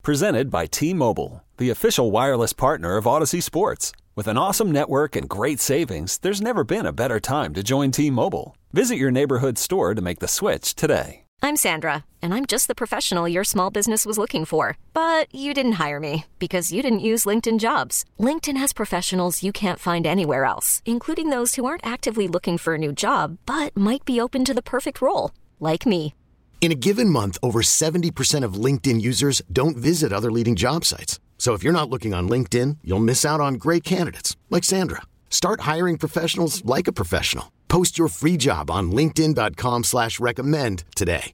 Presented by T-Mobile, the official wireless partner of Odyssey Sports. With an awesome network and great savings, there's never been a better time to join T-Mobile. Visit your neighborhood store to make the switch today. I'm Sandra, and I'm just the professional your small business was looking for. But you didn't hire me because you didn't use LinkedIn Jobs. LinkedIn has professionals you can't find anywhere else, including those who aren't actively looking for a new job, but might be open to the perfect role, like me. In a given month, over 70% of LinkedIn users don't visit other leading job sites. So if you're not looking on LinkedIn, you'll miss out on great candidates like Sandra. Start hiring professionals like a professional. Post your free job on linkedin.com/recommend today.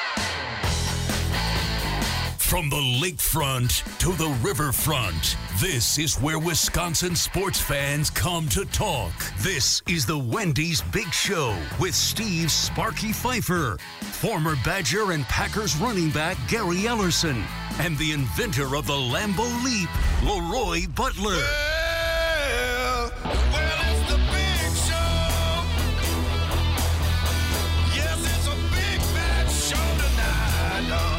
From the lakefront to the riverfront, this is where Wisconsin sports fans come to talk. This is the Wendy's Big Show with Steve Sparky Pfeiffer, former Badger and Packers running back Gary Ellerson, and the inventor of the Lambeau Leap, Leroy Butler. It's the Big Show. Yes, it's a big bad show tonight.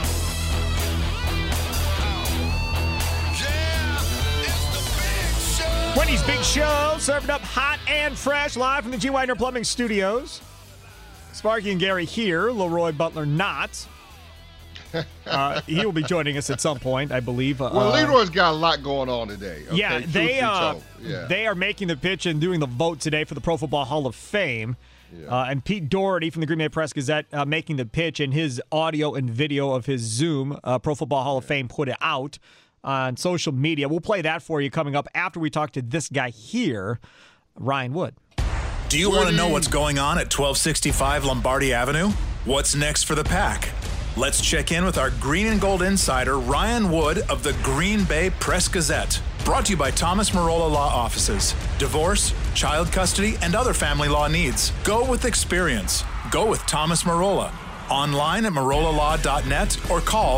Wendy's Big Show, serving up hot and fresh, live from the G. Widener Plumbing Studios. Sparky and Gary here, Leroy Butler not. He will be joining us at some point, I believe. Well, Leroy's got a lot going on today. Okay? Yeah, they are making the pitch and doing the vote today for the Pro Football Hall of Fame. Yeah. And Pete Doherty from the Green Bay Press-Gazette making the pitch, and his audio and video of his Zoom Pro Football Hall of Fame put it out on social media. We'll play that for you coming up after we talk to this guy here, Ryan Wood. Do you want to know what's going on at 1265 Lombardi Avenue? What's next for the Pack? Let's check in with our green and gold insider, Ryan Wood of the Green Bay Press-Gazette. Brought to you by Thomas Marola Law Offices. Divorce, child custody, and other family law needs. Go with experience. Go with Thomas Marola. Online at marolalaw.net or call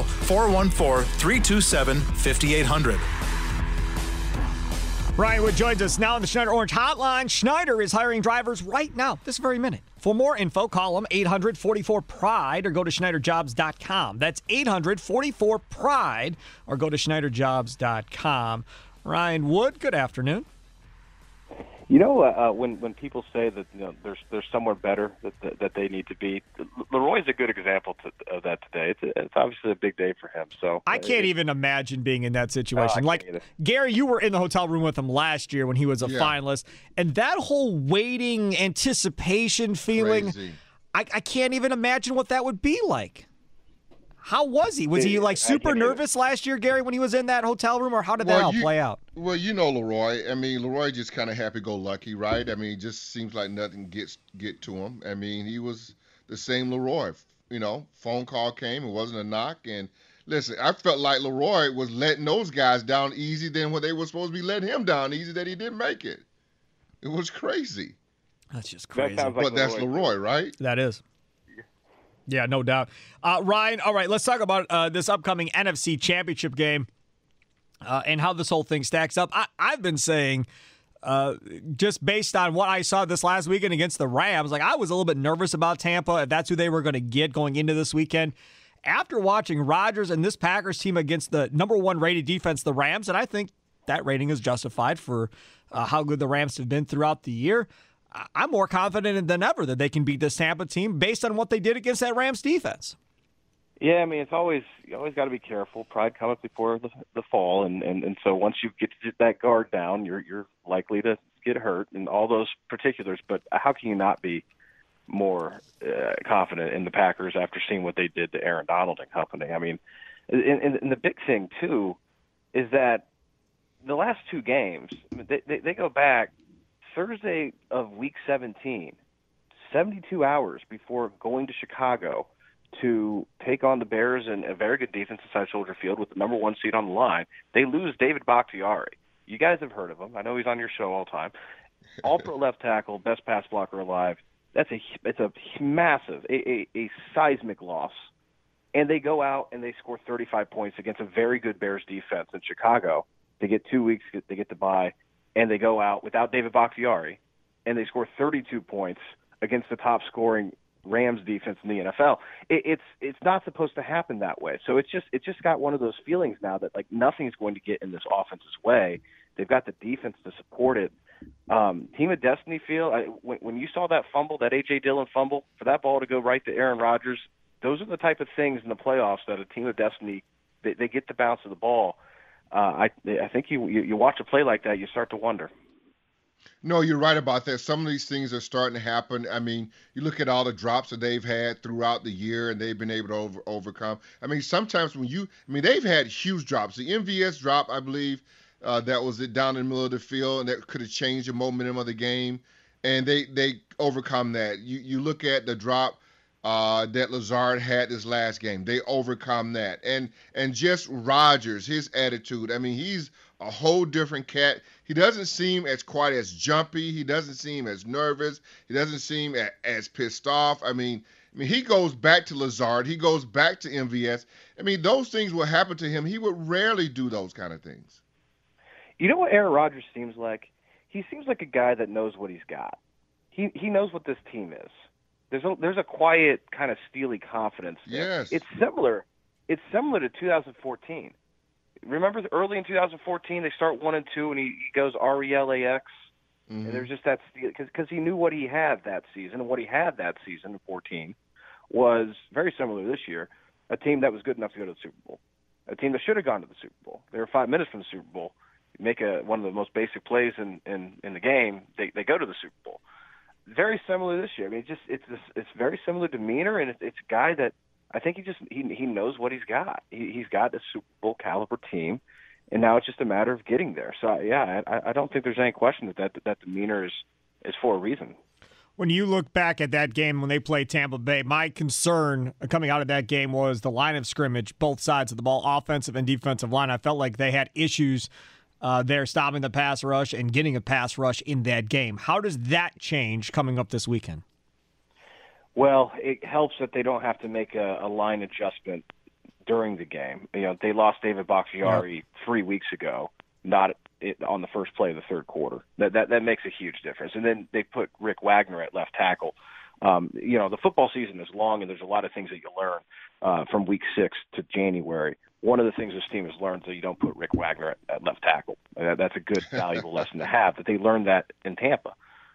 414-327-5800. Ryan Wood joins us now on the Schneider Orange Hotline. Schneider is hiring drivers right now, this very minute. For more info, call them 844-PRIDE or go to schneiderjobs.com. That's 844-PRIDE or go to schneiderjobs.com. Ryan Wood, good afternoon. You know, when people say that there's somewhere better that they need to be, Leroy's a good example of that today. It's obviously a big day for him. So I can't even imagine being in that situation. Gary, you were in the hotel room with him last year when he was a finalist, and that whole waiting anticipation feeling, I can't even imagine what that would be like. How was he? Was he super nervous last year, Gary, when he was in that hotel room, or how did that all play out? Well, you know Leroy. I mean, Leroy just kind of happy-go-lucky, right? I mean, it just seems like nothing get to him. I mean, he was the same Leroy. You know, phone call came, it wasn't a knock, and listen, I felt like Leroy was letting those guys down easy than when they were supposed to be letting him down easy that he didn't make it. It was crazy. That's just crazy. But that's Leroy, right? That is. Yeah, no doubt. Ryan, all right, let's talk about this upcoming NFC Championship game and how this whole thing stacks up. I've been saying, just based on what I saw this last weekend against the Rams, I was a little bit nervous about Tampa, if that's who they were going to get going into this weekend. After watching Rodgers and this Packers team against the number one rated defense, the Rams, and I think that rating is justified for how good the Rams have been throughout the year, I'm more confident than ever that they can beat this Tampa team based on what they did against that Rams defense. Yeah, I mean, you always got to be careful. Pride comes before the fall, and so once you get that guard down, you're likely to get hurt and all those particulars. But how can you not be more confident in the Packers after seeing what they did to Aaron Donald and company? I mean, and the big thing too is that the last two games, they go back Thursday of Week 17, 72 hours before going to Chicago to take on the Bears and a very good defense inside Soldier Field with the number one seed on the line. They lose David Bakhtiari. You guys have heard of him. I know he's on your show all the time. All-pro left tackle, best pass blocker alive. It's a massive, a seismic loss. And they go out and they score 35 points against a very good Bears defense in Chicago. They get 2 weeks, they get the bye, and they go out without David Bakhtiari, and they score 32 points against the top-scoring Rams defense in the NFL. It's not supposed to happen that way. So it's just got one of those feelings now that like nothing's going to get in this offense's way. They've got the defense to support it. Team of Destiny feel when you saw that fumble, that A.J. Dillon fumble, for that ball to go right to Aaron Rodgers, those are the type of things in the playoffs that a Team of Destiny, they get the bounce of the ball. I think you watch a play like that, you start to wonder. No, you're right about that. Some of these things are starting to happen. I mean, you look at all the drops that they've had throughout the year, and they've been able to overcome. I mean, sometimes they've had huge drops. The MVS drop, I believe, that was it down in the middle of the field, and that could have changed the momentum of the game. And they overcome that. You look at the drop that Lazard had this last game. They overcome that. And just Rodgers, his attitude. I mean, he's a whole different cat. He doesn't seem as quite as jumpy. He doesn't seem as nervous. He doesn't seem as pissed off. I mean, he goes back to Lazard. He goes back to MVS. I mean, those things will happen to him. He would rarely do those kind of things. You know what Aaron Rodgers seems like? He seems like a guy that knows what he's got. He knows what this team is. There's a quiet kind of steely confidence there. Yes. It's similar to 2014. Remember early in 2014 they start 1-2 and he goes RELAX, and there's just that because he knew what he had that season, and what he had that season in 14 was very similar this year. A team that was good enough to go to the Super Bowl, a team that should have gone to the Super Bowl. They were 5 minutes from the Super Bowl. Make one of the most basic plays in the game. They go to the Super Bowl. Very similar this year. I mean, it's very similar demeanor, and it's a guy that I think he knows what he's got. He's got a Super Bowl caliber team, and now it's just a matter of getting there. So yeah, I don't think there's any question that demeanor is for a reason. When you look back at that game when they played Tampa Bay, my concern coming out of that game was the line of scrimmage, both sides of the ball, offensive and defensive line. I felt like they had issues there stopping the pass rush and getting a pass rush in that game. How does that change coming up this weekend? Well, it helps that they don't have to make a line adjustment during the game. You know, they lost David Bakhtiari 3 weeks ago, not on the first play of the third quarter. That makes a huge difference. And then they put Rick Wagner at left tackle. You know, the football season is long, and there's a lot of things that you learn from week 6 to January. One of the things this team has learned is that you don't put Rick Wagner at left tackle. That's a good, valuable lesson to have, that they learned that in Tampa.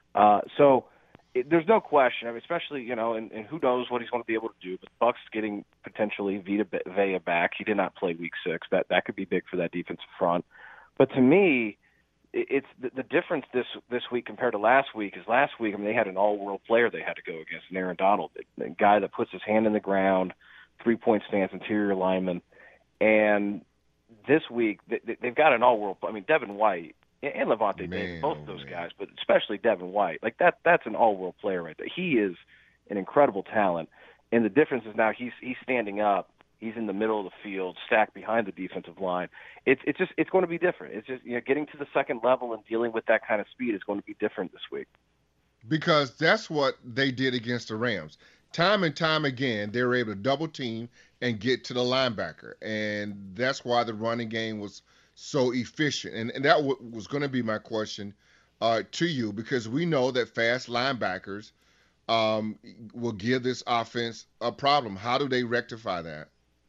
There's no question. I mean, especially, you know, and who knows what he's going to be able to do. But Buck's getting potentially Vita Vea back. He did not play week 6. That could be big for that defensive front. But to me, it's the difference this week compared to last week is last week, I mean, they had an all-world player they had to go against, and Aaron Donald, a guy that puts his hand in the ground, 3-point stance, interior lineman. And this week, they've got an all-world – I mean, Devin White and Levante David, both of those guys, but especially Devin White. Like, that's an all-world player right there. He is an incredible talent. And the difference is now he's standing up. He's in the middle of the field, stacked behind the defensive line. It's going to be different. It's just, you know, getting to the second level and dealing with that kind of speed is going to be different this week. Because that's what they did against the Rams. Time and time again, they were able to double team and get to the linebacker. And that's why the running game was so efficient. And that was going to be my question to you, because we know that fast linebackers will give this offense a problem. How do they rectify that?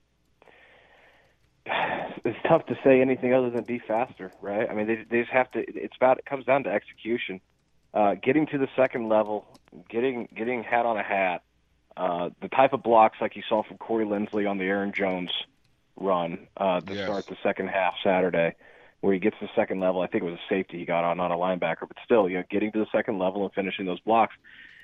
It's tough to say anything other than be faster, right? I mean, they just have to. It comes down to execution, getting to the second level, getting hat on a hat, the type of blocks like you saw from Corey Linsley on the Aaron Jones run to start the second half Saturday, where he gets to the second level. I think it was a safety he got on, not a linebacker, but still, you know, getting to the second level and finishing those blocks.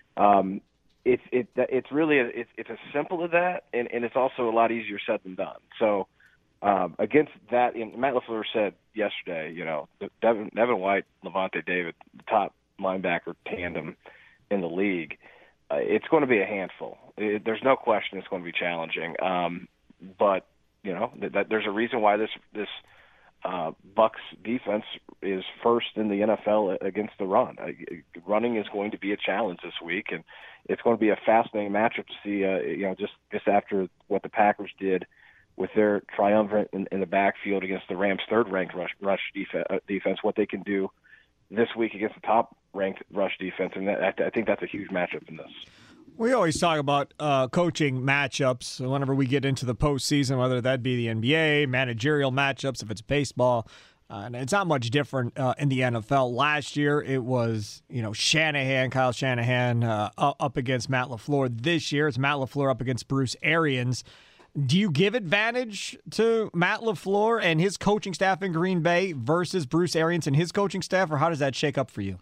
It's really it's as simple as that, and it's also a lot easier said than done. So. Against that, Matt LaFleur said yesterday, you know, Devin White, Levante David, the top linebacker tandem in the league, it's going to be a handful. There's no question it's going to be challenging. But, you know, there's a reason why this Bucs defense is first in the NFL against the run. Running is going to be a challenge this week, and it's going to be a fascinating matchup to see, you know, just after what the Packers did with their triumvirate in the backfield against the Rams' third-ranked rush defense, what they can do this week against the top-ranked rush defense, and I think that's a huge matchup in this. We always talk about coaching matchups whenever we get into the postseason, whether that be the NBA, managerial matchups, if it's baseball. And it's not much different in the NFL. Last year, it was, Kyle Shanahan up against Matt LaFleur. This year, it's Matt LaFleur up against Bruce Arians. Do you give advantage to Matt LaFleur and his coaching staff in Green Bay versus Bruce Arians and his coaching staff, or how does that shake up for you?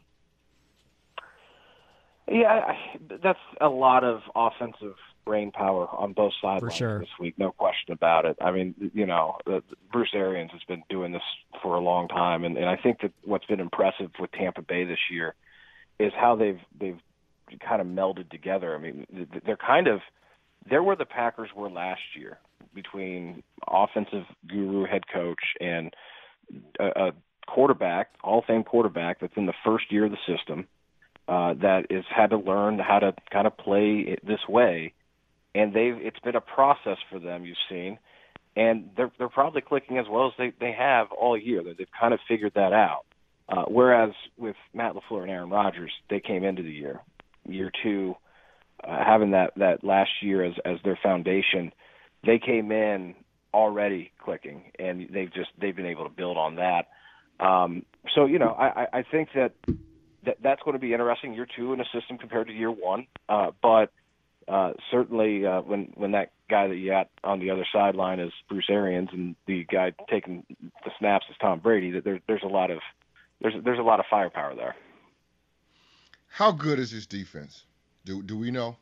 Yeah, that's a lot of offensive brain power on both sidelines this week, no question about it. I mean, Bruce Arians has been doing this for a long time, and I think that what's been impressive with Tampa Bay this year is how they've kind of melded together. I mean, they're where the Packers were last year, between offensive guru head coach and a quarterback, Hall of Fame quarterback that's in the first year of the system. That has had to learn how to kind of play it this way, and it's been a process for them. You've seen, and they're probably clicking as well as they have all year. They've kind of figured that out. Whereas with Matt LaFleur and Aaron Rodgers, they came into the year two, having that last year as their foundation. They came in already clicking, and they've been able to build on that. So I think that's going to be interesting, year two in a system compared to year one. But certainly when that guy that you got on the other sideline is Bruce Arians and the guy taking the snaps is Tom Brady, there's a lot of firepower there. How good is his defense? Do we know?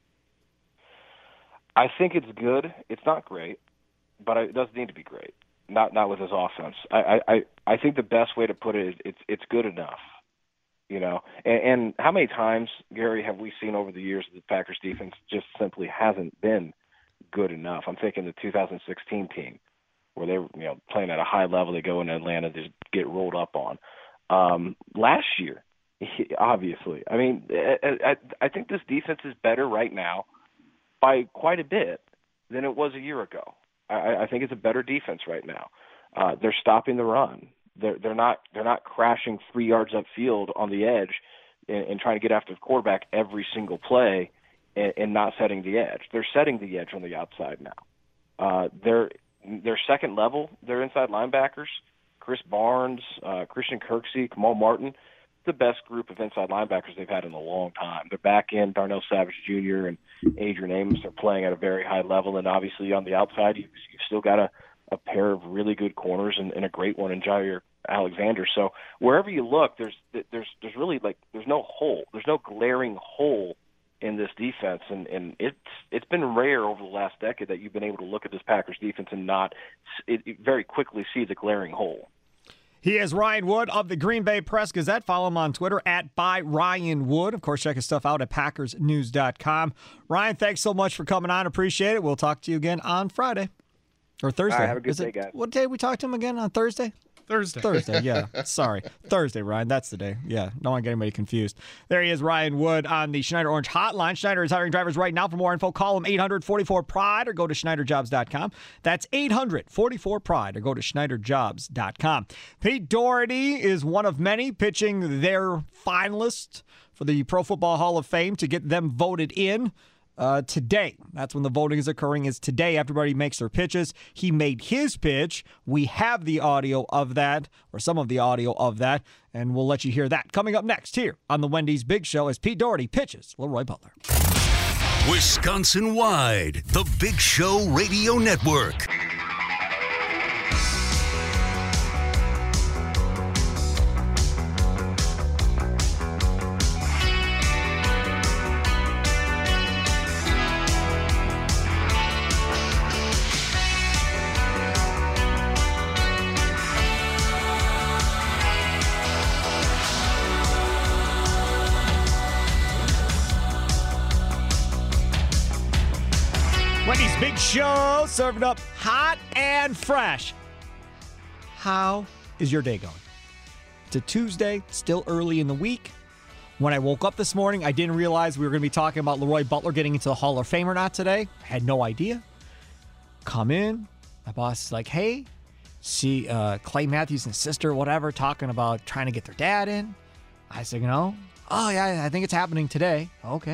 I think it's good. It's not great, but it doesn't need to be great. Not with his offense. I think the best way to put it is it's good enough. And how many times, Gary, have we seen over the years that the Packers defense just simply hasn't been good enough? I'm thinking the 2016 team where they were, playing at a high level. They go in Atlanta, just get rolled up on. Last year, obviously. I mean, I think this defense is better right now by quite a bit than it was a year ago. I think it's a better defense right now. They're stopping the run. They're not crashing 3 yards upfield on the edge and trying to get after the quarterback every single play and not setting the edge. They're setting the edge on the outside now. They're second level. They're inside linebackers. Chris Barnes, Christian Kirksey, Kamal Martin, the best group of inside linebackers they've had in a long time. They're back in. Darnell Savage Jr. and Adrian Amos are playing at a very high level, and obviously on the outside you've still got a pair of really good corners and a great one in Jair Alexander. So wherever you look, there's really there's no hole. There's no glaring hole in this defense, and it's been rare over the last decade that you've been able to look at this Packers defense and not very quickly see the glaring hole. He is Ryan Wood of the Green Bay Press-Gazette. Follow him on Twitter @ByRyanWood. Of course, check his stuff out at PackersNews.com. Ryan, thanks so much for coming on. Appreciate it. We'll talk to you again on Friday. Or Thursday. All right, have a good day, guys. What day we talked to him again? On Thursday? Thursday, yeah. Sorry. Thursday, Ryan. That's the day. Yeah, don't want to get anybody confused. There he is, Ryan Wood on the Schneider Orange Hotline. Schneider is hiring drivers right now. For more info, call them 800-44-PRIDE or go to SchneiderJobs.com. That's 800-44-PRIDE or go to SchneiderJobs.com. Pete Doherty is one of many pitching their finalists for the Pro Football Hall of Fame to get them voted in. Today. That's when the voting is occurring, is today. Everybody makes their pitches. He made his pitch. We have the audio of that, or some of the audio of that, and we'll let you hear that. Coming up next here on the Wendy's Big Show as Pete Doherty pitches Leroy Butler. Wisconsin-wide, the Big Show Radio Network. Wendy's Big Show, serving up hot and fresh. How is your day going? It's a Tuesday, still early in the week. When I woke up this morning, I didn't realize we were going to be talking about Leroy Butler getting into the Hall of Fame or not today. I had no idea. Come in. My boss is like, hey, see Clay Matthews and his sister, whatever, talking about trying to get their dad in. I said, oh, yeah, I think it's happening today. Okay.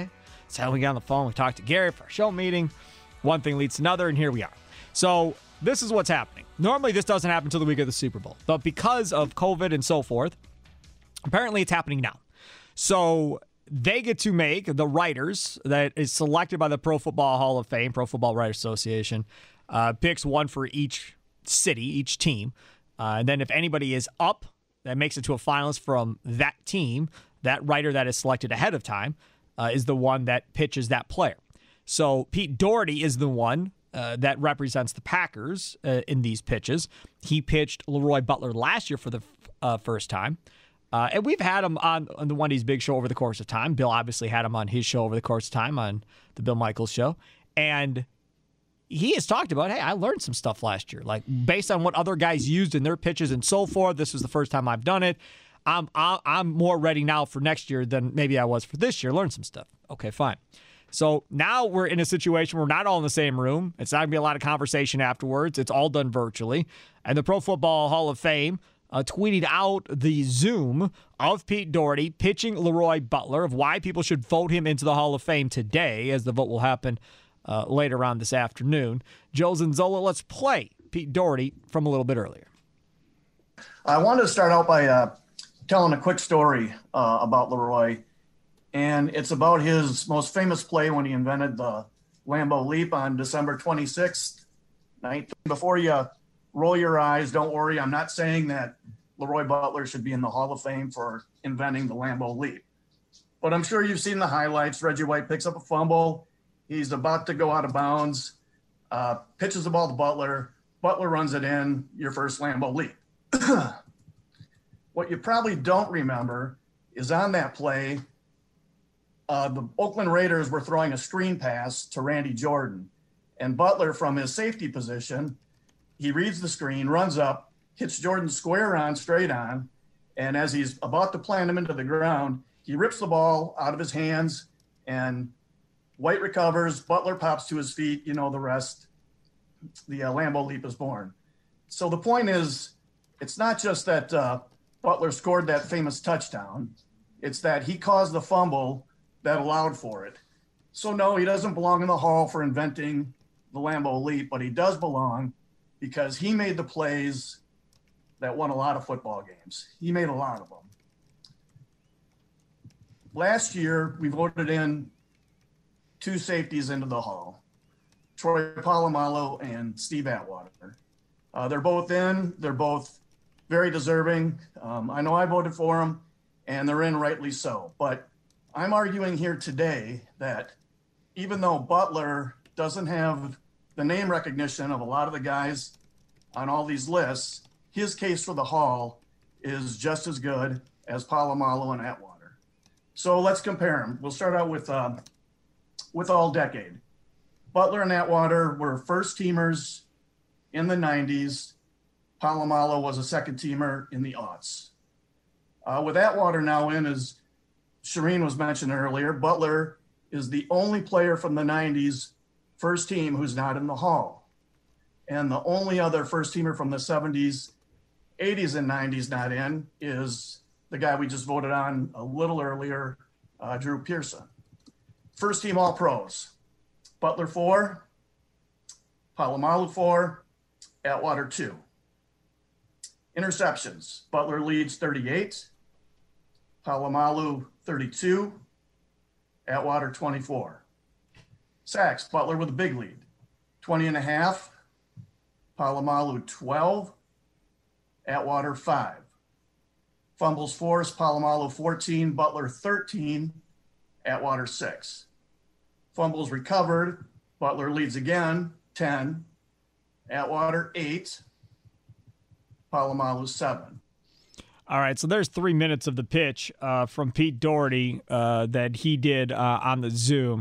So we got on the phone. We talked to Gary for our show meeting. One thing leads to another, and here we are. So this is what's happening. Normally, this doesn't happen until the week of the Super Bowl. But because of COVID and so forth, apparently it's happening now. So they get to make the writers that is selected by the Pro Football Hall of Fame, Pro Football Writers Association, picks one for each city, each team. And then if anybody is up, that makes it to a finalist from that team, that writer that is selected ahead of time is the one that pitches that player. So Pete Doherty is the one that represents the Packers in these pitches. He pitched Leroy Butler last year for the first time. And we've had him on the Wendy's Big Show over the course of time. Bill obviously had him on his show over the course of time on the Bill Michaels Show. And he has talked about, hey, I learned some stuff last year. Like, based on what other guys used in their pitches and so forth, this was the first time I've done it. I'm more ready now for next year than maybe I was for this year. Learn some stuff. Okay, fine. So now we're in a situation where we're not all in the same room. It's not going to be a lot of conversation afterwards. It's all done virtually. And the Pro Football Hall of Fame tweeted out the Zoom of Pete Doherty pitching Leroy Butler, of why people should vote him into the Hall of Fame today, as the vote will happen later on this afternoon. Joe Zanzola, let's play Pete Doherty from a little bit earlier. I wanted to start out by telling a quick story about Leroy, and it's about his most famous play when he invented the Lambeau Leap on December 26th. Before you roll your eyes, don't worry. I'm not saying that Leroy Butler should be in the Hall of Fame for inventing the Lambeau Leap. But I'm sure you've seen the highlights. Reggie White picks up a fumble. He's about to go out of bounds, pitches the ball to Butler. Butler runs it in, your first Lambeau Leap. What you probably don't remember is on that play, the Oakland Raiders were throwing a screen pass to Randy Jordan. And Butler, from his safety position, he reads the screen, runs up, hits Jordan square on, straight on, and as he's about to plant him into the ground, he rips the ball out of his hands, and White recovers, Butler pops to his feet, you know the rest. The Lambeau Leap is born. So the point is, it's not just that Butler scored that famous touchdown, it's that he caused the fumble that allowed for it. So no, he doesn't belong in the Hall for inventing the Lambeau Leap, but he does belong because he made the plays that won a lot of football games. He made a lot of them. Last year, we voted in two safeties into the Hall, Troy Polamalu and Steve Atwater. They're both in. They're both very deserving. I know I voted for them, and they're in rightly so. But I'm arguing here today that even though Butler doesn't have the name recognition of a lot of the guys on all these lists, his case for the Hall is just as good as Polamalu and Atwater. So let's compare them. We'll start out with all decade. Butler and Atwater were first teamers in the 90s. Polamalu was a second teamer in the aughts. With Atwater now in, as Shireen was mentioned earlier, Butler is the only player from the 90s first team who's not in the Hall. And the only other first teamer from the 70s, 80s, and 90s not in is the guy we just voted on a little earlier, Drew Pearson. First team All-Pros, Butler 4, Polamalu 4, Atwater 2. Interceptions, Butler leads 38, Polamalu 32, Atwater 24. Sacks, Butler with a big lead, 20.5, Polamalu 12, Atwater 5. Fumbles forced, Polamalu 14, Butler 13, Atwater 6. Fumbles recovered, Butler leads again, 10, Atwater 8, Polamalu 7. All right, so there's 3 minutes of the pitch from Pete Doherty that he did on the Zoom.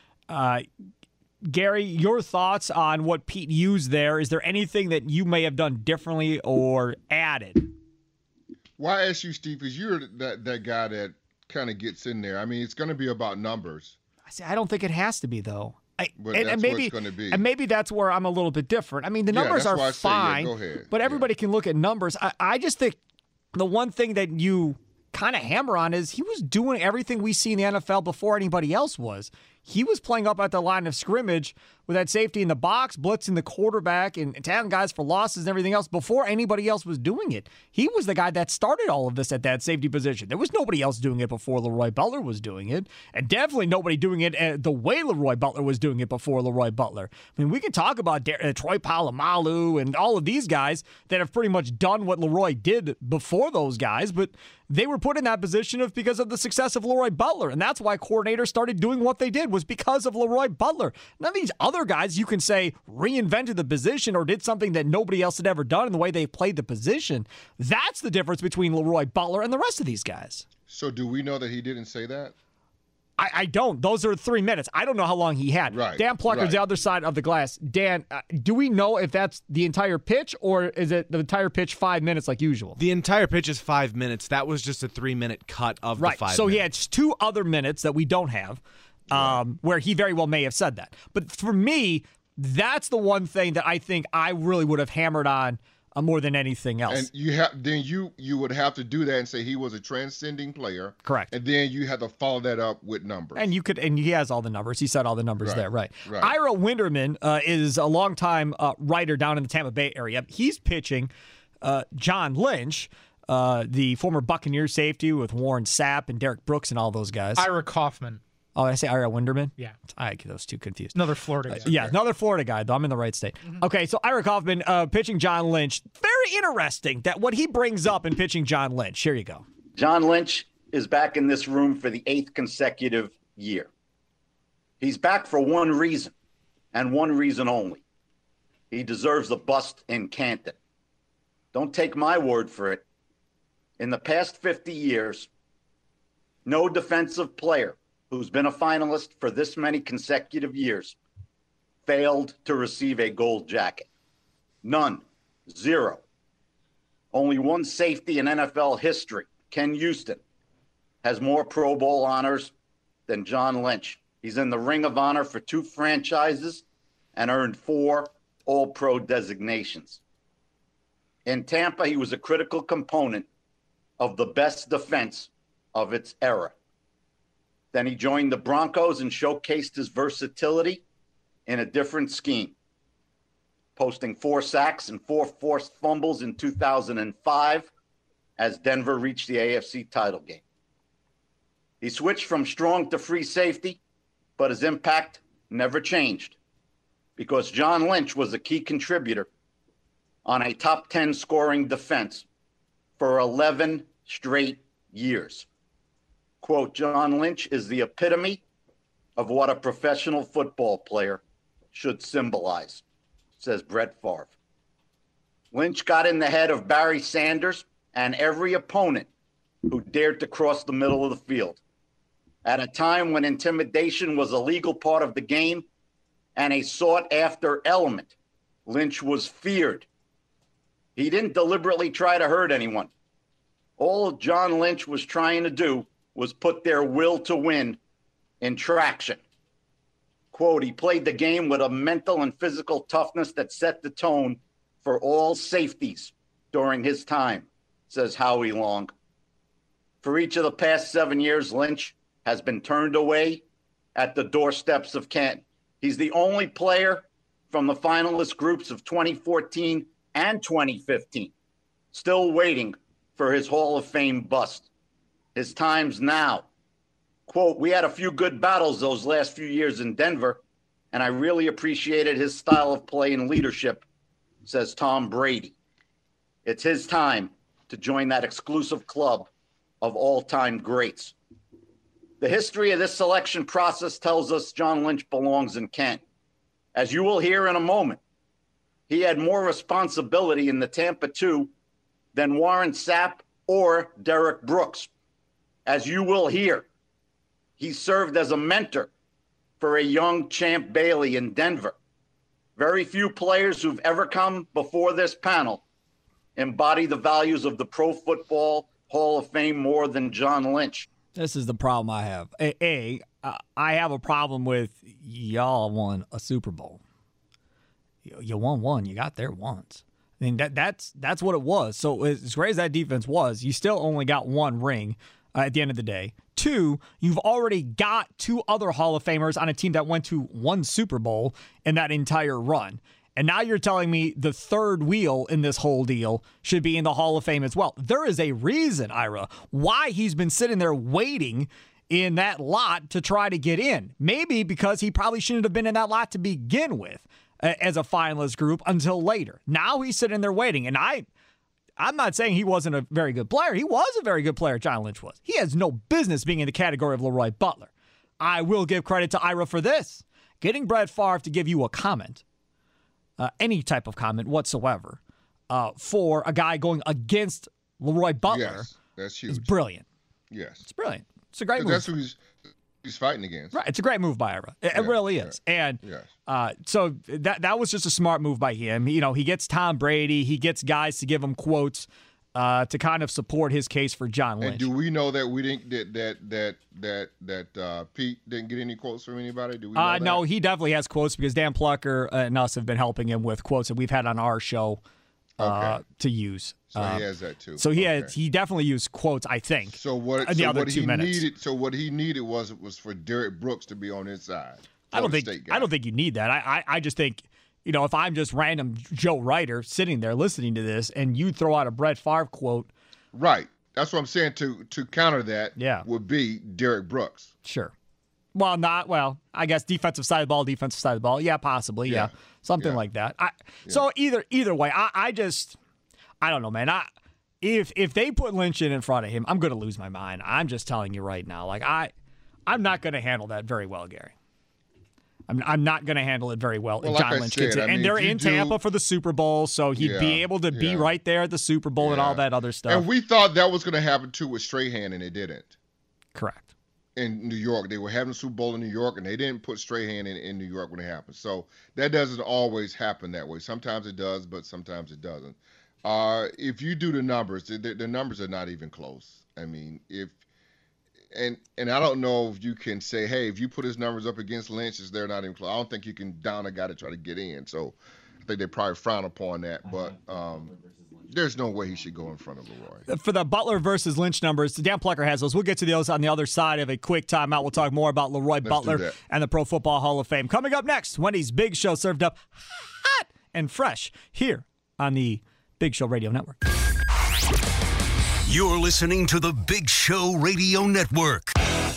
Gary, your thoughts on what Pete used there? Is there anything that you may have done differently or added? Well, I ask you, Steve, because you're that guy that kind of gets in there. I mean, it's going to be about numbers. I don't think it has to be, though. That's what it's going to be. And maybe that's where I'm a little bit different. I mean, the numbers are fine, go ahead. But everybody can look at numbers. I just think the one thing that you kind of hammer on is he was doing everything we see in the NFL before anybody else was. He was playing up at the line of scrimmage with that safety in the box, blitzing the quarterback and tagging guys for losses and everything else before anybody else was doing it. He was the guy that started all of this at that safety position. There was nobody else doing it before Leroy Butler was doing it, and definitely nobody doing it the way Leroy Butler was doing it before Leroy Butler. I mean, we can talk about Troy Polamalu and all of these guys that have pretty much done what Leroy did before those guys, but they were put in that position because of the success of Leroy Butler, and that's why coordinators started doing what they did, was because of Leroy Butler. None of these other guys, you can say, reinvented the position or did something that nobody else had ever done in the way they played the position. That's the difference between Leroy Butler and the rest of these guys. So do we know that he didn't say that? I don't. Those are 3 minutes. I don't know how long he had. Right, Dan Plucker's the other side of the glass. Dan, do we know if that's the entire pitch or is it the entire pitch 5 minutes like usual? The entire pitch is 5 minutes. That was just a 3-minute cut of the 5 minutes. So he had 2 other minutes that we don't have where he very well may have said that. But for me, that's the one thing that I think I really would have hammered on more than anything else. And you would have to do that and say he was a transcending player. Correct. And then you have to follow that up with numbers. And he has all the numbers. He said all the numbers there, right. Right. Ira Winderman is a longtime writer down in the Tampa Bay area. He's pitching John Lynch, the former Buccaneer safety with Warren Sapp and Derek Brooks and all those guys. Ira Kaufman. Oh, did I say Ira Winderman? Yeah. I get those two confused. Another Florida guy. Yeah, another Florida guy, though. I'm in the right state. Mm-hmm. Okay, so Ira Kaufman pitching John Lynch. Very interesting that what he brings up in pitching John Lynch. Here you go. John Lynch is back in this room for the 8th consecutive year. He's back for one reason, and one reason only. He deserves a bust in Canton. Don't take my word for it. In the past 50 years, no defensive player who's been a finalist for this many consecutive years failed to receive a gold jacket. None. 0. Only one safety in NFL history, Ken Houston, has more Pro Bowl honors than John Lynch. He's in the Ring of Honor for 2 franchises and earned 4 All-Pro designations. In Tampa, he was a critical component of the best defense of its era. Then he joined the Broncos and showcased his versatility in a different scheme, posting 4 sacks and 4 forced fumbles in 2005 as Denver reached the AFC title game. He switched from strong to free safety, but his impact never changed because John Lynch was a key contributor on a top 10 scoring defense for 11 straight years. Quote, John Lynch is the epitome of what a professional football player should symbolize, says Brett Favre. Lynch got in the head of Barry Sanders and every opponent who dared to cross the middle of the field. At a time when intimidation was a legal part of the game and a sought-after element, Lynch was feared. He didn't deliberately try to hurt anyone. All John Lynch was trying to do was put their will to win in traction. Quote, he played the game with a mental and physical toughness that set the tone for all safeties during his time, says Howie Long. For each of the past 7 years, Lynch has been turned away at the doorsteps of Canton. He's the only player from the finalist groups of 2014 and 2015 still waiting for his Hall of Fame bust. His time's now. Quote, we had a few good battles those last few years in Denver, and I really appreciated his style of play and leadership, says Tom Brady. It's his time to join that exclusive club of all-time greats. The history of this selection process tells us John Lynch belongs in Kent. As you will hear in a moment, he had more responsibility in the Tampa 2 than Warren Sapp or Derek Brooks. As you will hear, he served as a mentor for a young Champ Bailey in Denver. Very few players who've ever come before this panel embody the values of the Pro Football Hall of Fame more than John Lynch. This is the problem I have. I have a problem with y'all won a Super Bowl. You won one. You got there once. I mean, that's what it was. So as great as that defense was, you still only got one ring at the end of the day. 2, you've already got 2 other Hall of Famers on a team that went to 1 Super Bowl in that entire run. And now you're telling me the third wheel in this whole deal should be in the Hall of Fame as well. There is a reason, Ira, why he's been sitting there waiting in that lot to try to get in. Maybe because he probably shouldn't have been in that lot to begin with as a finalist group until later. Now he's sitting there waiting. And I'm not saying he wasn't a very good player. He was a very good player, John Lynch was. He has no business being in the category of Leroy Butler. I will give credit to Ira for this. Getting Brett Favre to give you a comment, any type of comment whatsoever, for a guy going against Leroy Butler, that's huge. Is brilliant. Yes. It's brilliant. It's a great move. That's who he's fighting against. Right. It's a great move by Ira. It really is. And so that was just a smart move by him. You know, he gets Tom Brady. He gets guys to give him quotes to kind of support his case for John Lynch. And do we know that we didn't that Pete didn't get any quotes from anybody? Do we know that? No, he definitely has quotes because Dan Plucker and us have been helping him with quotes that we've had on our show to use. So he has that too. So he definitely used quotes, I think. So what? The other what 2 he minutes. needed. So what he needed was for Derek Brooks to be on his side. I don't think you need that. I just think, you know, if I'm just random Joe Writer sitting there listening to this and you throw out a Brett Favre quote. Right. That's what I'm saying. To counter that would be Derek Brooks. Sure. Well, I guess defensive side of the ball. Yeah, possibly. Yeah. Something like that. So either way, I don't know, man. If they put Lynch in front of him, I'm going to lose my mind. I'm just telling you right now. Like, I'm not going to handle that very well, Gary. I'm not going to handle it very well if John Lynch gets it. And they're in Tampa for the Super Bowl, so he'd be able to be right there at the Super Bowl and all that other stuff. And we thought that was going to happen, too, with Strahan, and it didn't. Correct. In New York. They were having the Super Bowl in New York, and they didn't put Strahan in New York when it happened. So that doesn't always happen that way. Sometimes it does, but sometimes it doesn't. If you do the numbers, the numbers are not even close. I mean, and I don't know if you can say, hey, if you put his numbers up against Lynch's, they're not even close. I don't think you can down a guy to try to get in. So I think they probably frown upon that. But there's no way he should go in front of Leroy. For the Butler versus Lynch numbers, Dan Plucker has those. We'll get to those on the other side of a quick timeout. We'll talk more about Leroy Butler and the Pro Football Hall of Fame. Coming up next, Wendy's Big Show served up hot and fresh here on the Big Show Radio Network. You're listening to the Big Show Radio Network.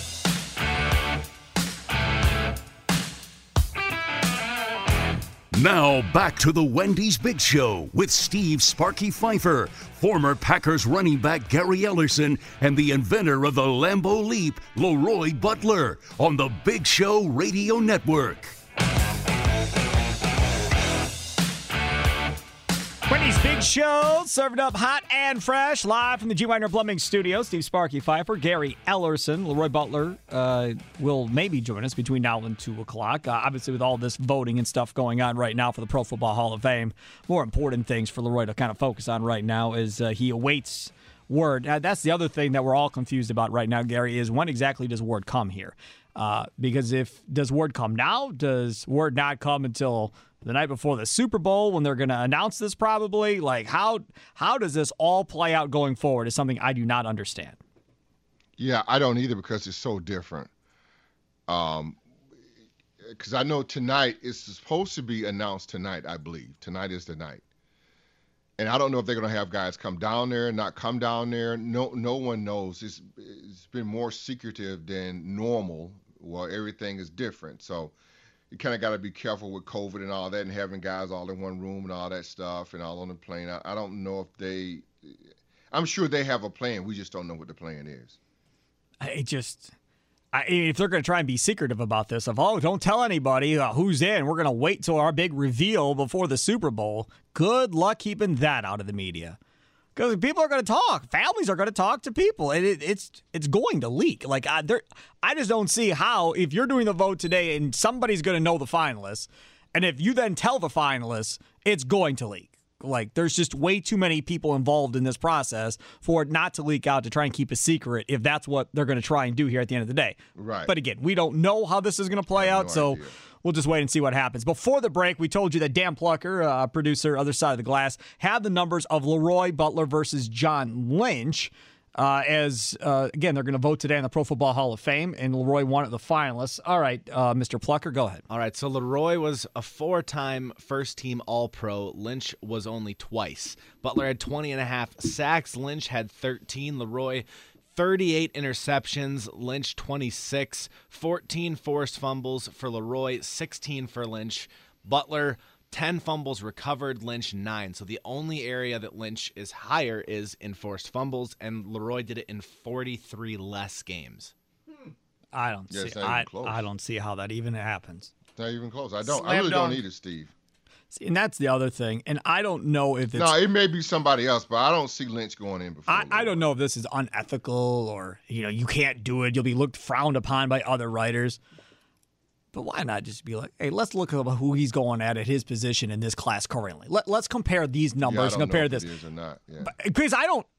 Now back to the Wendy's Big Show with Steve Sparky Pfeiffer, former Packers running back Gary Ellerson, and the inventor of the Lambeau Leap, Leroy Butler, on the Big Show Radio Network. Wendy's Big Show, serving up hot and fresh, live from the G. Wagner Plumbing Studio. Steve Sparky Pfeiffer, Gary Ellerson, Leroy Butler will maybe join us between now and 2 o'clock. Obviously, with all this voting and stuff going on right now for the Pro Football Hall of Fame, more important things for Leroy to kind of focus on right now is he awaits word. That's the other thing that we're all confused about right now, Gary, is when exactly does word come here? Because does word come now? Does word not come until the night before the Super Bowl when they're going to announce this probably? Like, how does this all play out going forward is something I do not understand. Yeah, I don't either because it's so different. Because I know tonight is supposed to be announced tonight, I believe. Tonight is the night. And I don't know if they're going to have guys come down there, not come down there. No one knows. It's been more secretive than normal. Well, everything is different. So you kind of got to be careful with COVID and all that and having guys all in one room and all that stuff and all on the plane. I don't know if I'm sure they have a plan. We just don't know what the plan is. If they're going to try and be secretive about this, don't tell anybody who's in. We're going to wait till our big reveal before the Super Bowl. Good luck keeping that out of the media. Because people are going to talk. Families are going to talk to people. And it's going to leak. Like I just don't see how, if you're doing the vote today and somebody's going to know the finalists, and if you then tell the finalists, it's going to leak. Like, there's just way too many people involved in this process for it not to leak out to try and keep a secret if that's what they're going to try and do here at the end of the day. Right. But again, we don't know how this is going to play out, so we'll just wait and see what happens. Before the break, we told you that Dan Plucker, producer, other side of the glass, had the numbers of Leroy Butler versus John Lynch. Again, they're going to vote today in the Pro Football Hall of Fame, and Leroy one of the finalists. All right, Mr. Plucker, go ahead. All right, so Leroy was a 4-time first-team All-Pro. Lynch was only twice. Butler had 20.5 sacks. Lynch had 13. Leroy, 38 interceptions. Lynch, 26. 14 forced fumbles for Leroy, 16 for Lynch. Butler, 10 fumbles recovered, Lynch 9. So the only area that Lynch is higher is in forced fumbles, and Leroy did it in 43 less games. I don't see how that even happens. It's not even close. I really don't need it, Steve. See, and that's the other thing. And I don't know if it's... No, it may be somebody else, but I don't see Lynch going in before. I don't know if this is unethical or, you can't do it. You'll be frowned upon by other writers. But why not just be like, hey, let's look at who he's going at his position in this class currently. Let's compare these numbers and compare this. It is or not. Yeah. Because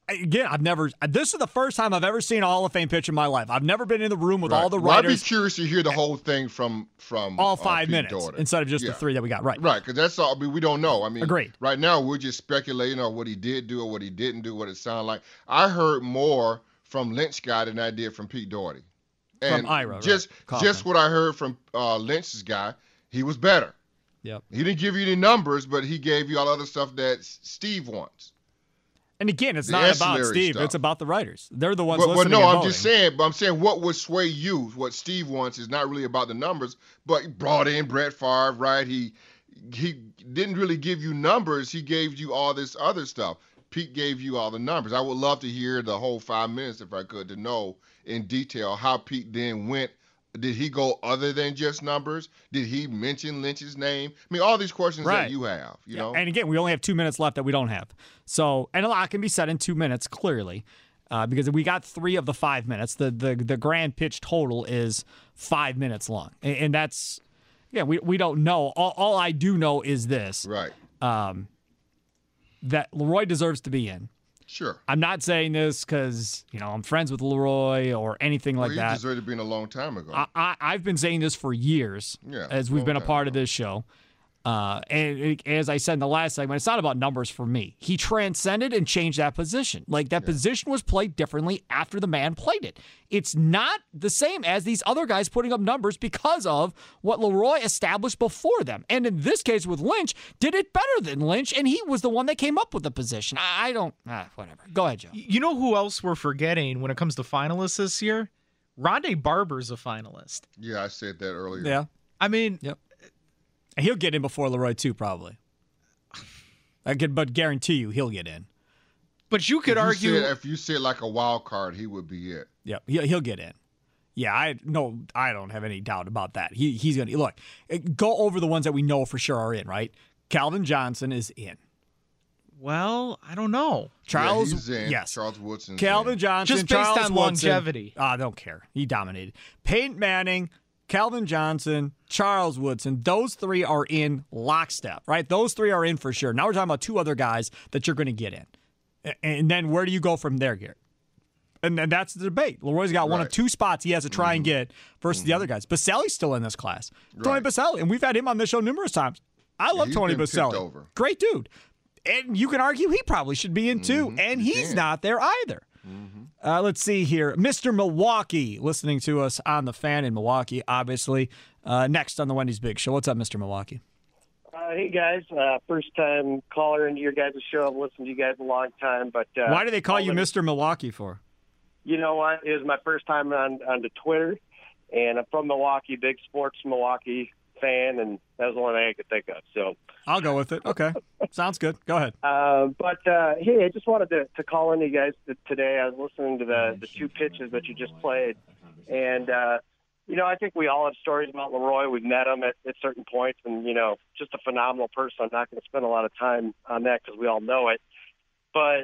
this is the first time I've ever seen a Hall of Fame pitch in my life. I've never been in the room with all the writers. I'd be curious to hear the whole thing from all 5 Pete minutes Doherty. instead of just the 3 that we got. Right. Right, because that's all. We don't know. Agreed. Right now we're just speculating on what he did do or what he didn't do, what it sounded like. I heard more from Lynch guy than I did from Pete Doherty. And from Ira, just what I heard from Lynch's guy, he was better. Yep. He didn't give you any numbers, but he gave you all the other stuff that Steve wants. And again, it's not about Steve; it's about the writers. They're the ones listening. No, and I'm just saying. But I'm saying what would sway you? What Steve wants is not really about the numbers, but he brought in Brett Favre, right? He didn't really give you numbers. He gave you all this other stuff. Pete gave you all the numbers. I would love to hear the whole 5 minutes if I could, to know in detail how Pete then went. Did he go other than just numbers? Did he mention Lynch's name? I mean, all these questions that you have, you know? And again, we only have 2 minutes left that we don't have. So, and a lot can be said in 2 minutes, clearly, because we got 3 of the 5 minutes. The grand pitch total is 5 minutes long. And that's, we don't know. All I do know is this. Right. That Leroy deserves to be in. Sure. I'm not saying this because, I'm friends with Leroy or anything like that. He deserved to be in a long time ago. I've been saying this for years as we've been a part of this show. And as I said in the last segment, it's not about numbers for me. He transcended and changed that position. Like, that position was played differently after the man played it. It's not the same as these other guys putting up numbers because of what Leroy established before them. And in this case with Lynch, did it better than Lynch, and he was the one that came up with the position. Whatever. Go ahead, Joe. You know who else we're forgetting when it comes to finalists this year? Rondé Barber's a finalist. Yeah, I said that earlier. Yeah. I mean... Yep. And he'll get in before Leroy, too, probably. But guarantee you he'll get in. But you could argue... if you said like a wild card, he would be it. Yeah, he'll get in. Yeah, I don't have any doubt about that. He's going to... Look, go over the ones that we know for sure are in, right? Calvin Johnson is in. Well, I don't know. He's in. Yes. Charles Woodson's Calvin in. Johnson, just based Charles on Woodson. longevity. I don't care. He dominated. Peyton Manning, Calvin Johnson, Charles Woodson, those 3 are in lockstep, right? Those 3 are in for sure. Now we're talking about 2 other guys that you're going to get in. And then where do you go from there, Garrett? And then that's the debate. Leroy's got one of 2 spots he has to try and get versus the other guys. Baselli's still in this class. Tony Baselli, and we've had him on this show numerous times. I love Tony Baselli. Great dude. And you can argue he probably should be in too, and he's not there either. Let's see here. Mr. Milwaukee, listening to us on The Fan in Milwaukee, obviously. Next on the Wendy's Big Show. What's up, Mr. Milwaukee? Hey, guys. First-time caller into your guys' show. I've listened to you guys a long time. But why do they call you Mr. Milwaukee for? You know what? It was my first time on the Twitter, and I'm from Milwaukee, big sports Milwaukee fan, and that was the only thing I could think of. So I'll go with it. Okay. Sounds good. Go ahead. Hey, I just wanted to call into you guys today. I was listening to the 2 pitches that you just played, and I think we all have stories about Leroy. We've met him at certain points, and just a phenomenal person. I'm not going to spend a lot of time on that because we all know it. But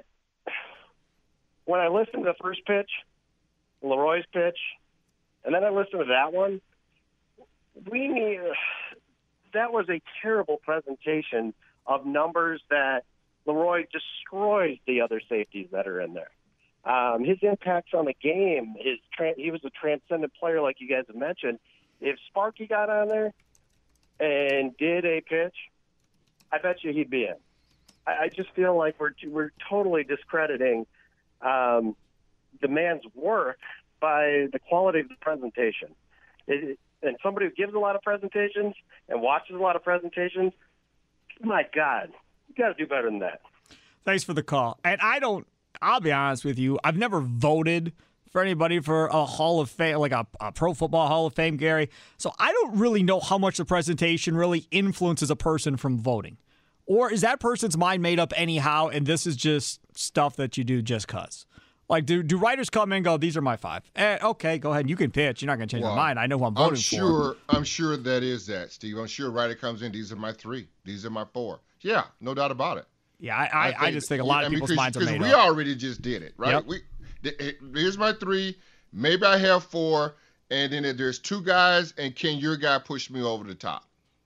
when I listened to the first pitch, Leroy's pitch, and then I listened to that one, that was a terrible presentation of numbers that Leroy destroys the other safeties that are in there. His impacts on the game, he was a transcendent player, like you guys have mentioned. If Sparky got on there and did a pitch, I bet you he'd be in. I just feel like we're totally discrediting the man's work by the quality of the presentation. And somebody who gives a lot of presentations and watches a lot of presentations, my God, you got to do better than that. Thanks for the call. And I'll be honest with you, I've never voted for anybody for a Hall of Fame, like a Pro Football Hall of Fame, Gary. So I don't really know how much the presentation really influences a person from voting. Or is that person's mind made up anyhow, and this is just stuff that you do just because? Like, do writers come in and go, these are my 5? Okay, go ahead. You can pitch. You're not going to change my mind. I know who I'm voting for. I'm sure that is that, Steve. I'm sure a writer comes in, these are my 3. These are my 4. Yeah, no doubt about it. Yeah, I just think a lot of people's minds are made up. Because we already just did it, right? Yep. Here's my 3. Maybe I have 4. And then there's 2 guys, and can your guy push me over the top?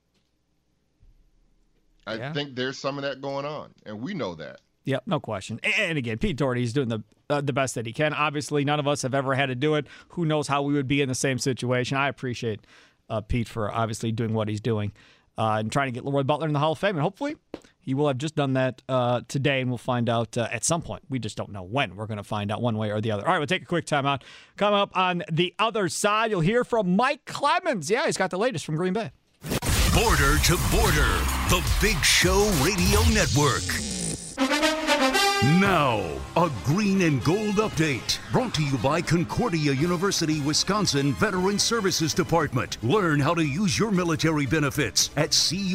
I think there's some of that going on, and we know that. Yep, no question. And again, Pete Doherty's doing the best that he can. Obviously, none of us have ever had to do it. Who knows how we would be in the same situation. I appreciate Pete for obviously doing what he's doing and trying to get Leroy Butler in the Hall of Fame. And hopefully he will have just done that today, and we'll find out at some point. We just don't know when. We're going to find out one way or the other. All right, we'll take a quick timeout. Coming up on the other side, you'll hear from Mike Clemens. Yeah, he's got the latest from Green Bay. Border to Border, the Big Show Radio Network. Now, a green and gold update brought to you by Concordia University, Wisconsin Veteran Services Department. Learn how to use your military benefits at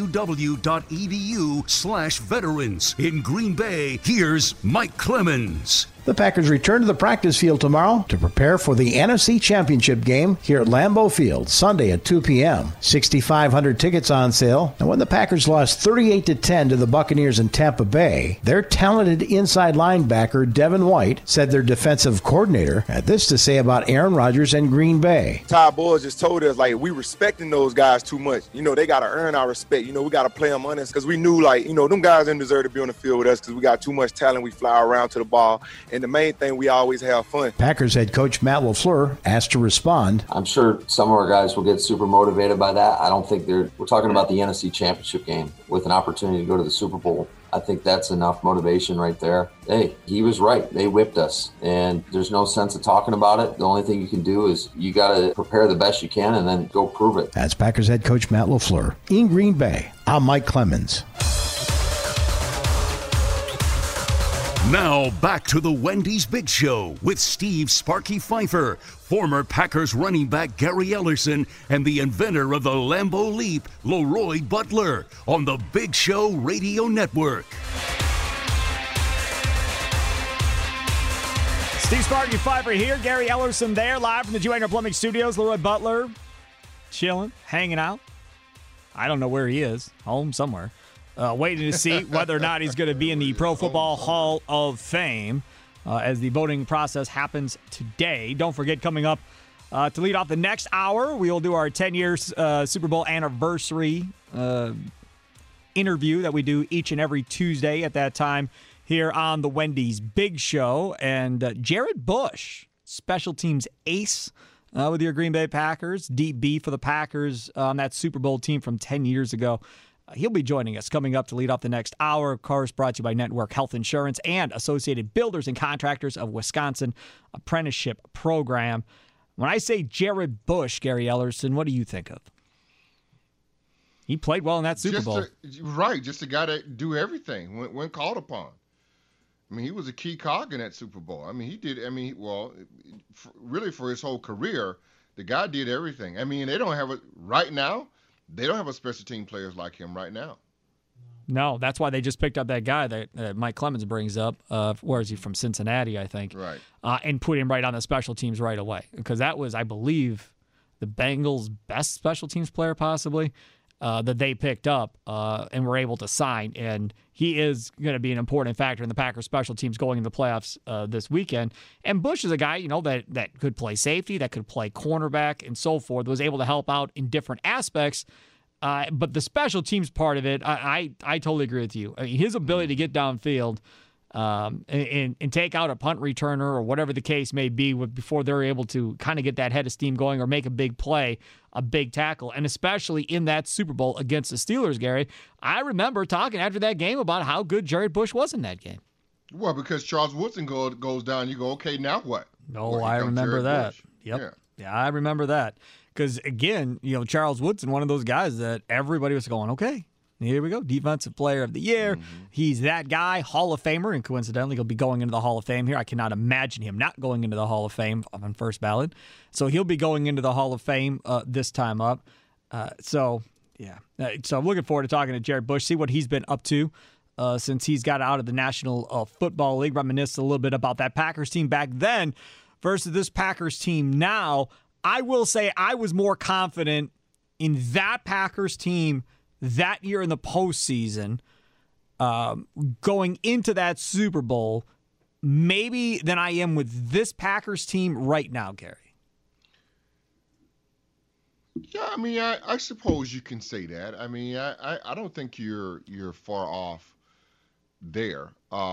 cuw.edu/veterans. In Green Bay, here's Mike Clemens. The Packers return to the practice field tomorrow to prepare for the NFC Championship game here at Lambeau Field, Sunday at 2 p.m. 6,500 tickets on sale. And when the Packers lost 38-10 to the Buccaneers in Tampa Bay, their talented inside linebacker Devin White said their defensive coordinator had this to say about Aaron Rodgers and Green Bay. Todd Bowles just told us, we respecting those guys too much. They got to earn our respect. We got to play them honest because we knew, them guys didn't deserve to be on the field with us because we got too much talent. We fly around to the ball. And the main thing, we always have fun. Packers head coach Matt LaFleur asked to respond. I'm sure some of our guys will get super motivated by that. I don't think we're talking about the NFC Championship game with an opportunity to go to the Super Bowl. I think that's enough motivation right there. Hey, he was right. They whipped us, and there's no sense of talking about it. The only thing you can do is you got to prepare the best you can and then go prove it. That's Packers head coach Matt LaFleur. In Green Bay, I'm Mike Clemens. Now back to the Wendy's Big Show with Steve Sparky Pfeiffer, former Packers running back Gary Ellerson, and the inventor of the Lambeau Leap, Leroy Butler, on the Big Show Radio Network. Steve Sparky Pfeiffer here, Gary Ellerson there, live from the Joanna Plumbing Studios. Leroy Butler chilling, hanging out. I don't know where he is, home somewhere. Waiting to see whether or not he's going to be in the Pro Football Hall of Fame as the voting process happens today. Don't forget, coming up to lead off the next hour, we will do our 10-year Super Bowl anniversary interview that we do each and every Tuesday at that time here on the Wendy's Big Show. And Jared Bush, special teams ace with your Green Bay Packers, deep B for the Packers on that Super Bowl team from 10 years ago. He'll be joining us coming up to lead off the next hour. Of course, brought to you by Network Health Insurance and Associated Builders and Contractors of Wisconsin Apprenticeship Program. When I say Jared Bush, Gary Ellerson, what do you think of? He played well in that Super Bowl. Just a guy that do everything when called upon. He was a key cog in that Super Bowl. He did. Really for his whole career, the guy did everything. They don't have it right now. They don't have a special team players like him right now. No, that's why they just picked up that guy that Mike Clemens brings up. Where is he from? Cincinnati, I think. Right. And put him right on the special teams right away. Because that was, I believe, the Bengals' best special teams player possibly that they picked up and were able to sign. And he is going to be an important factor in the Packers special teams going into the playoffs this weekend. And Bush is a guy, that could play safety, that could play cornerback and so forth, was able to help out in different aspects But the special teams part of it, I totally agree with you. I mean, his ability to get downfield and take out a punt returner or whatever the case may be before they're able to kind of get that head of steam going or make a big play, a big tackle, and especially in that Super Bowl against the Steelers, Gary. I remember talking after that game about how good Jared Bush was in that game. Well, because Charles Woodson goes down, you go, okay, now what? Oh, I remember that. Yep. Yeah, I remember that. Because, again, Charles Woodson, one of those guys that everybody was going, okay, here we go, Defensive Player of the Year. Mm-hmm. He's that guy, Hall of Famer, and coincidentally, he'll be going into the Hall of Fame here. I cannot imagine him not going into the Hall of Fame on first ballot. So he'll be going into the Hall of Fame this time up. So I'm looking forward to talking to Jared Bush, see what he's been up to since he's got out of the National Football League, reminisce a little bit about that Packers team back then versus this Packers team now. I will say I was more confident in that Packers team that year in the postseason going into that Super Bowl maybe than I am with this Packers team right now, Gary. Yeah, I mean, I suppose you can say that. I mean, I don't think you're far off there.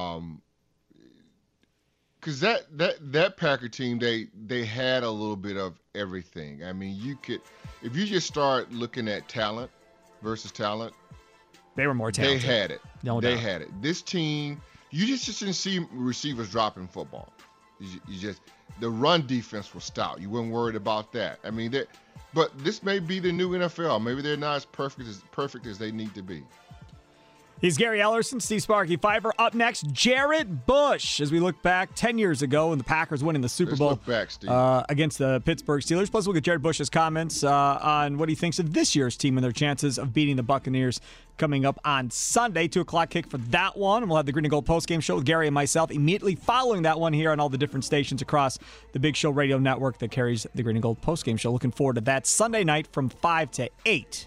Because that Packer team, they had a little bit of everything. I mean, if you just start looking at talent versus talent, they were more talented. They had it. No they doubt. had it. This team, you just didn't see receivers dropping football. You just the run defense was stout. You weren't worried about that. I mean, but this may be the new NFL. Maybe they're not as perfect as they need to be. He's Gary Ellerson, Steve Sparky Pfeiffer. Up next, Jared Bush, as we look back 10 years ago when the Packers winning the Super Bowl against the Pittsburgh Steelers. Plus, we'll get Jared Bush's comments on what he thinks of this year's team and their chances of beating the Buccaneers coming up on Sunday. 2 o'clock kick for that one. And we'll have the Green and Gold postgame show with Gary and myself immediately following that one here on all the different stations across the Big Show radio network that carries the Green and Gold postgame show. Looking forward to that Sunday night from 5 to 8.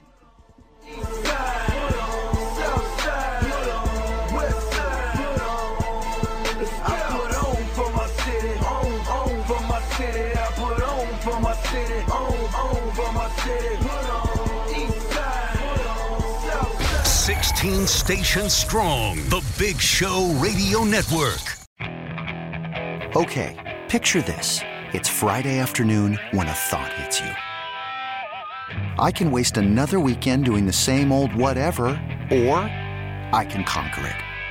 For my city, on for my city, put on east side, south side. 16 stations strong, the Big Show Radio Network. Okay, picture this. It's Friday afternoon when a thought hits you. I can waste another weekend doing the same old whatever, or I can conquer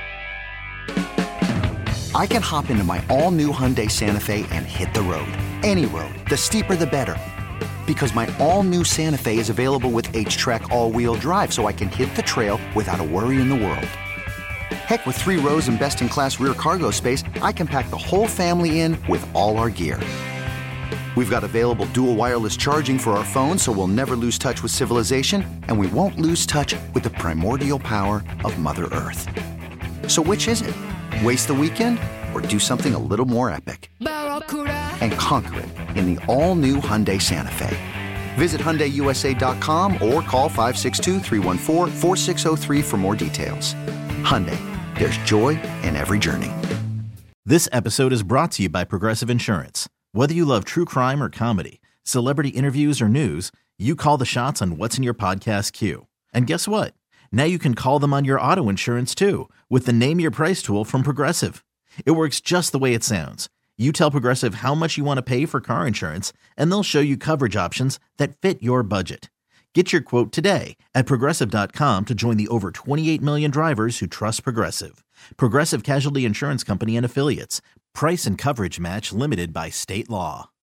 it. I can hop into my all-new Hyundai Santa Fe and hit the road. Any road. The steeper, the better. Because my all-new Santa Fe is available with H-Track all-wheel drive, so I can hit the trail without a worry in the world. Heck, with 3 rows and best-in-class rear cargo space, I can pack the whole family in with all our gear. We've got available dual wireless charging for our phones, so we'll never lose touch with civilization, and we won't lose touch with the primordial power of Mother Earth. So which is it? Waste the weekend or do something a little more epic? And conquer it in the all-new Hyundai Santa Fe. Visit HyundaiUSA.com or call 562-314-4603 for more details. Hyundai, there's joy in every journey. This episode is brought to you by Progressive Insurance. Whether you love true crime or comedy, celebrity interviews or news, you call the shots on what's in your podcast queue. And guess what? Now you can call them on your auto insurance too with the Name Your Price tool from Progressive. It works just the way it sounds. You tell Progressive how much you want to pay for car insurance, and they'll show you coverage options that fit your budget. Get your quote today at Progressive.com to join the over 28 million drivers who trust Progressive. Progressive Casualty Insurance Company and Affiliates. Price and coverage match limited by state law.